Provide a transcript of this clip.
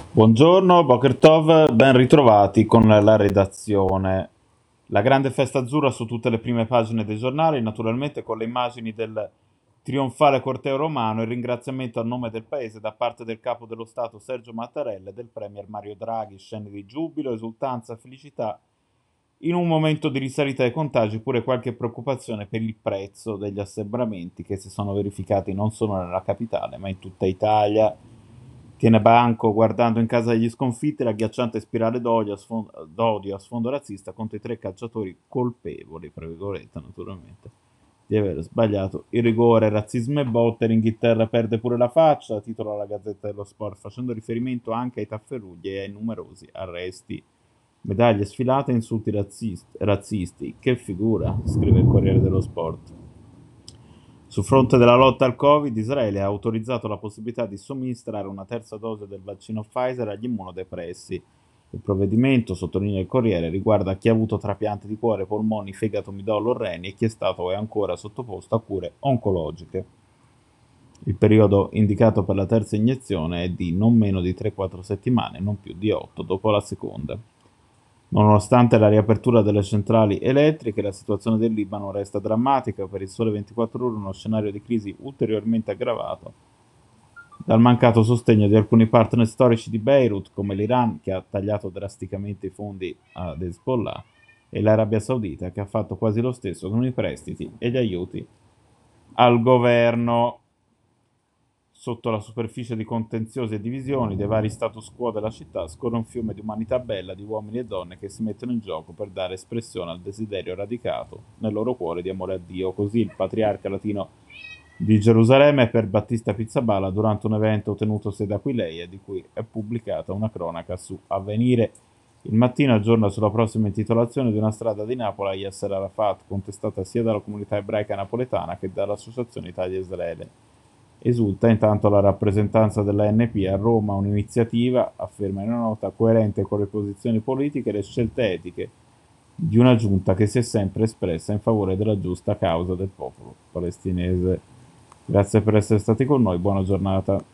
Buongiorno, Boker Tov, ben ritrovati con la redazione. La grande festa azzurra su tutte le prime pagine dei giornali, naturalmente con le immagini del trionfale corteo romano e il ringraziamento a nome del paese da parte del capo dello Stato Sergio Mattarella e del premier Mario Draghi, scene di giubilo, esultanza, felicità. In un momento di risalita dei contagi, pure qualche preoccupazione per il prezzo degli assembramenti che si sono verificati non solo nella capitale, ma in tutta Italia. Tiene banco guardando in casa degli sconfitti l'agghiacciante spirale d'odio a sfondo razzista contro i tre calciatori colpevoli, tra virgolette, naturalmente, di aver sbagliato il rigore. Razzismo e botte, l'Inghilterra perde pure la faccia, titola la Gazzetta dello Sport, facendo riferimento anche ai tafferugli e ai numerosi arresti. Medaglie sfilate e insulti razzisti. Che figura, scrive il Corriere dello Sport. Sul fronte della lotta al Covid, Israele ha autorizzato la possibilità di somministrare una terza dose del vaccino Pfizer agli immunodepressi. Il provvedimento, sottolinea il Corriere, riguarda chi ha avuto trapianti di cuore, polmoni, fegato, midollo o reni e chi è stato o è ancora sottoposto a cure oncologiche. Il periodo indicato per la terza iniezione è di non meno di 3-4 settimane, non più di 8 dopo la seconda. Nonostante la riapertura delle centrali elettriche, la situazione del Libano resta drammatica. Per il Sole 24 Ore uno scenario di crisi ulteriormente aggravato dal mancato sostegno di alcuni partner storici di Beirut, come l'Iran, che ha tagliato drasticamente i fondi ad Hezbollah, e l'Arabia Saudita, che ha fatto quasi lo stesso con i prestiti e gli aiuti al governo. Sotto la superficie di contenziosi e divisioni dei vari status quo della città scorre un fiume di umanità bella, di uomini e donne che si mettono in gioco per dare espressione al desiderio radicato nel loro cuore di amore a Dio. Così il patriarca latino di Gerusalemme per Battista Pizzaballa durante un evento tenutosi ad Aquileia, di cui è pubblicata una cronaca su Avvenire. Il Mattino aggiorna sulla prossima intitolazione di una strada di Napoli a Yasser Arafat, contestata sia dalla comunità ebraica napoletana che dall'Associazione Italia-Israele. Esulta intanto la rappresentanza dell'ANP a Roma, un'iniziativa, afferma in una nota, coerente con le posizioni politiche e le scelte etiche di una giunta che si è sempre espressa in favore della giusta causa del popolo palestinese. Grazie per essere stati con noi, buona giornata.